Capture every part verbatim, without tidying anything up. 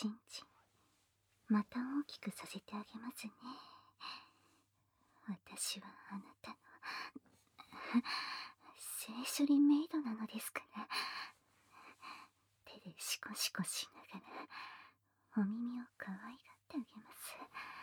ちんちん、また大きくさせてあげますね。私はあなたの性処理メイドなのですから。手でシコシコしながらお耳を可愛がってあげます。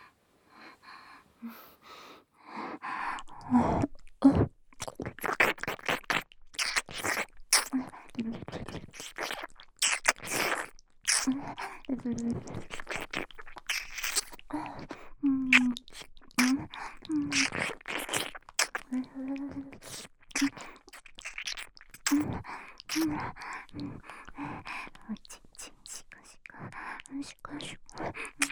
おちんちんシコシコシコシコ。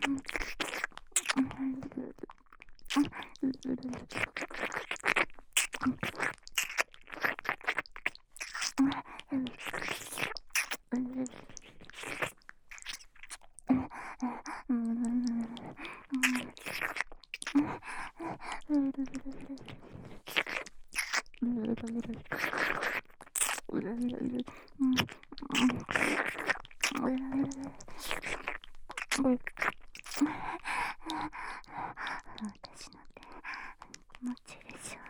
私の手気持ちいいでしょ。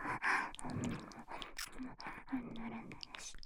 ならならして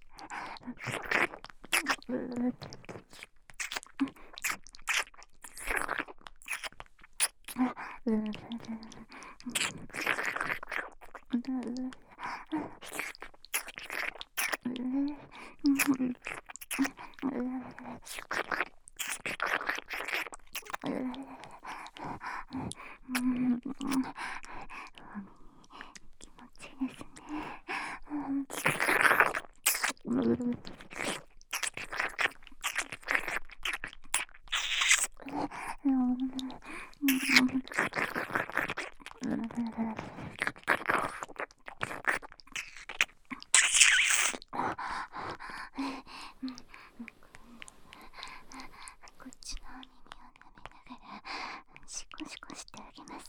気持ちいいですね。こっちのお耳を舐めながらシコシコしてあげます。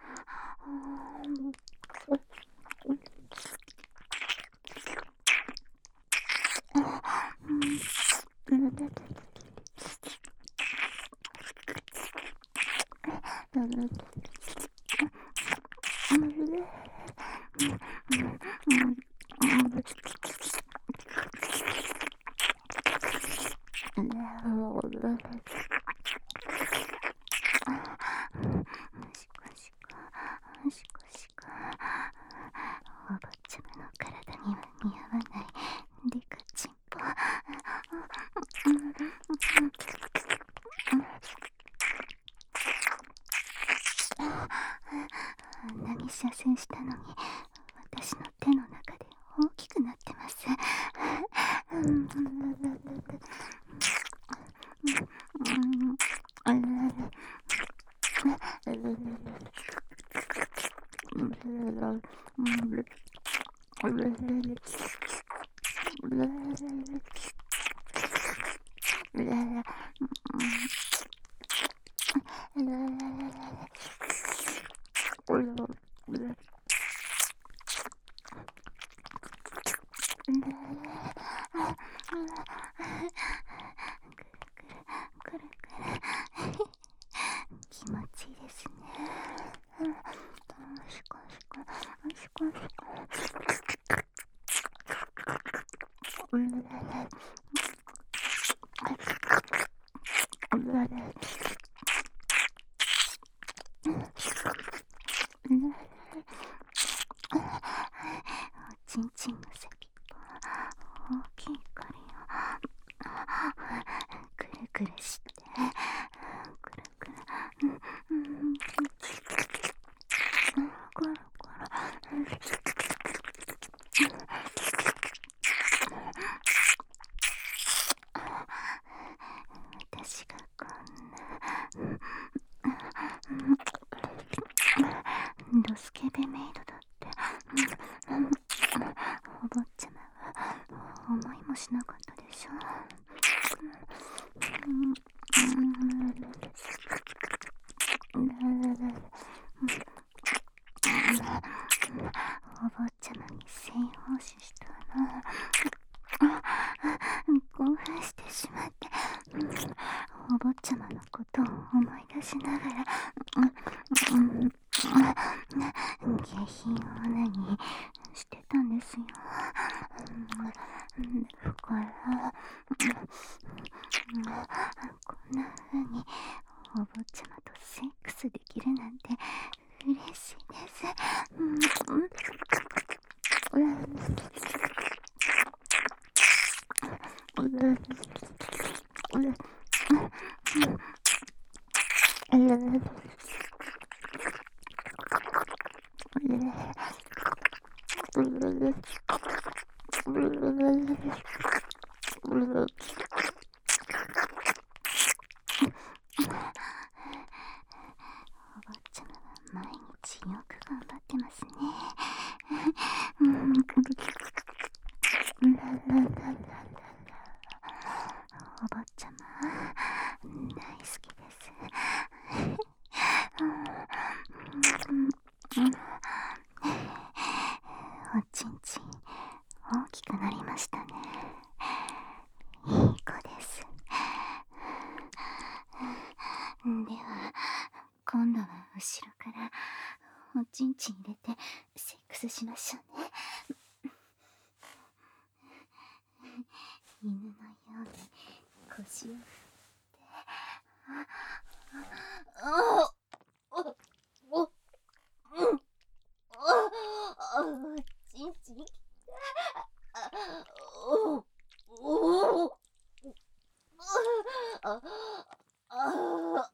シコシコシコシコ。お坊ちゃまの体には似合わないデカチンポ。あんなに射精したのに私の手の中で大きくなってます。くるくる気持ちいいですね。シコシコシコシコ。おちんちんの先っぽ大きいからよ。くるくるしてくるくるコロコロ。私がこんなドスケベメイドだってお坊ちゃまは思いもしなかったでしょ。お坊ちゃまに性奉仕したら興奮してしまってお坊ちゃまのだからこんな風にお坊ちゃまとセックスできるなんて嬉しいです。お坊ちゃまは毎日よく頑張ってますね。お坊ちゃま大好きです。おちんちん大きくなりましたね。いい子です。では今度は後ろからおちんちん入れてセックスしましょうね。犬のように腰を振ってあおおおちんちんおおおああ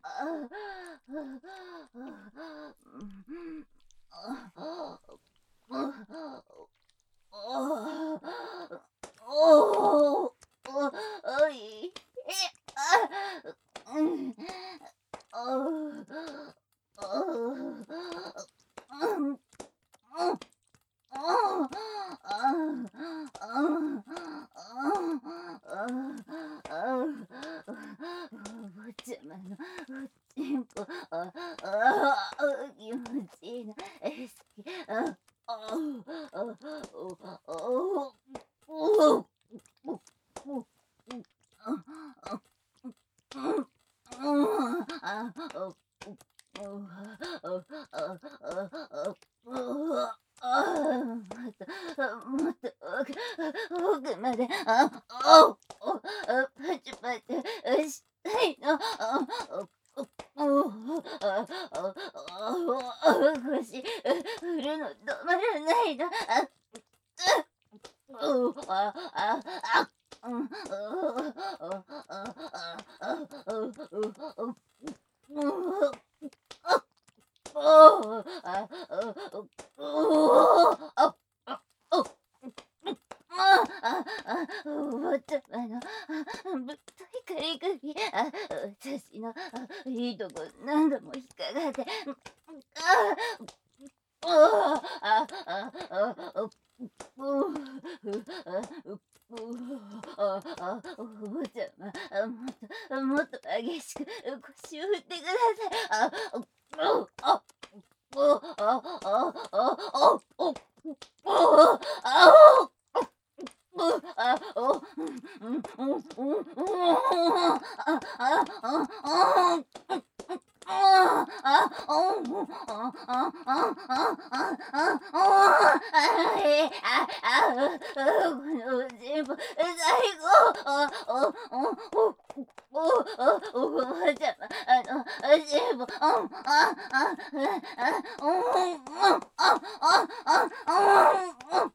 奥まであおおパチパチしたいの。腰振るの止まらないの。あああうんお坊ちゃまのぶっといカリカリ、私のいいとこ何度も引っかかって、ああああお坊ちゃま、もっともっと激しく腰を振ってください。ああああああああああおうんうんうんうんあああああおんあああああああえああこの全部最後ああおおおおばあちゃまあの全部ああああおんあああああ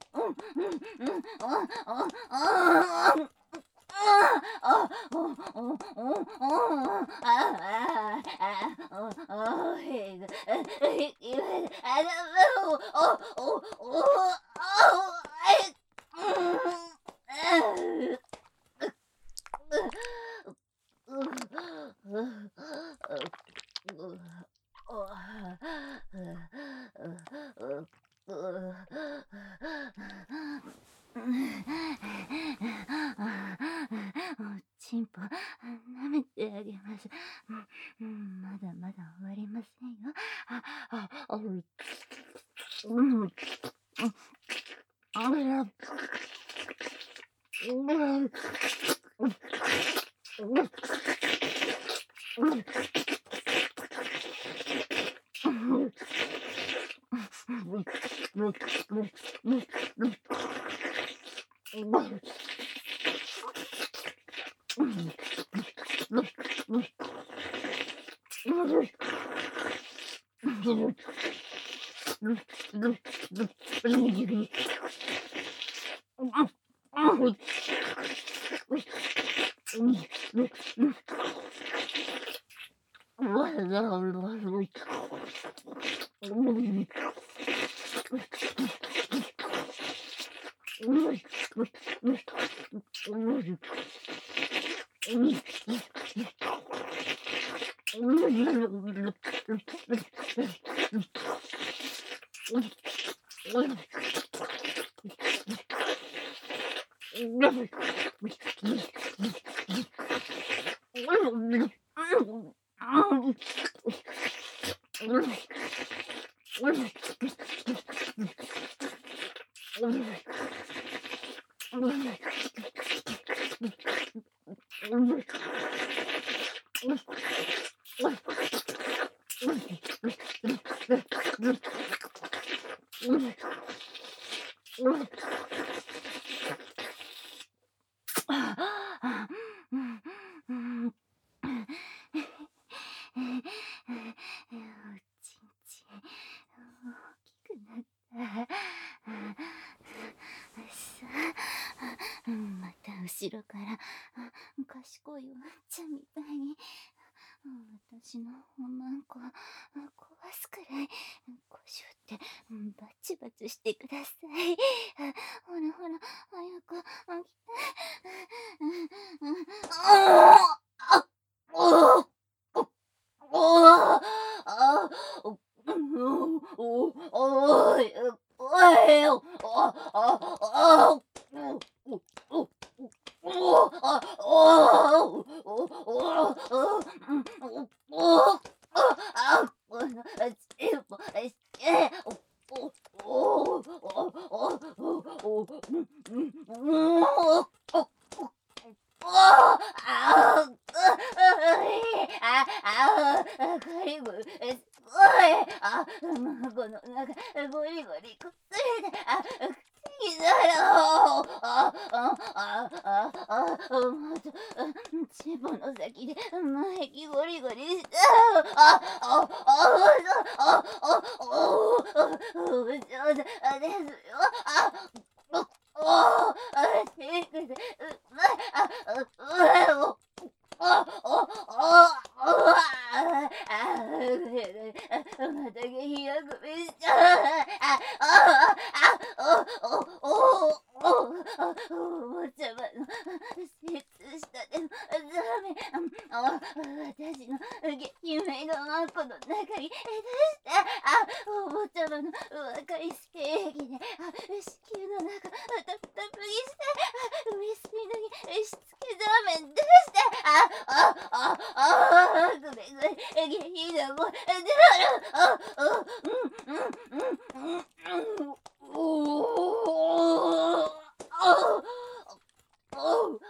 チンポ舐めてあげます。うん、まだまだ終わりませんよ。あ、あ、あ、うん、うん、うん、 また後ろから賢いワンちゃんみたいに私のおまんこ壊すくらいこしゅってバチバチしてください。ほらほら早く来て。ああおおあおおおいおいよあああおおおあおおおおあおちもえおおおおおおおああああゴリゴリすごいあこの中ゴリゴリこすれてあいだよあああああもうちょチボの先で前気ゴリゴリしたああああああそうですよあおおあてくでああああああああまた下品あくびしちゃうあああおおおおおちゃまのセックしたでもダメあ私の下品めのワンコの中に出してあお坊ちゃまの若い精液であ子宮の中たったぷぎしてあ海水のにしつけザーメン出してああああごめんごめん下品なもん出るああうんうんうんうんおおあお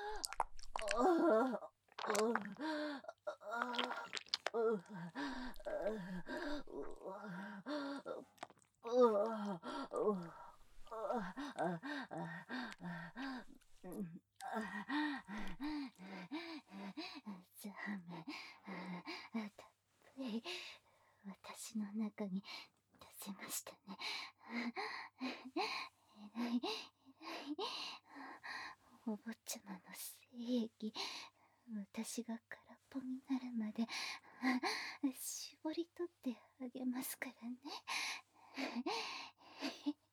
ザーメンたっぷり私の中に出せましたね。えらいえらいお坊ちゃまの精液私が空っぽになるまで絞り取ってあげますからね。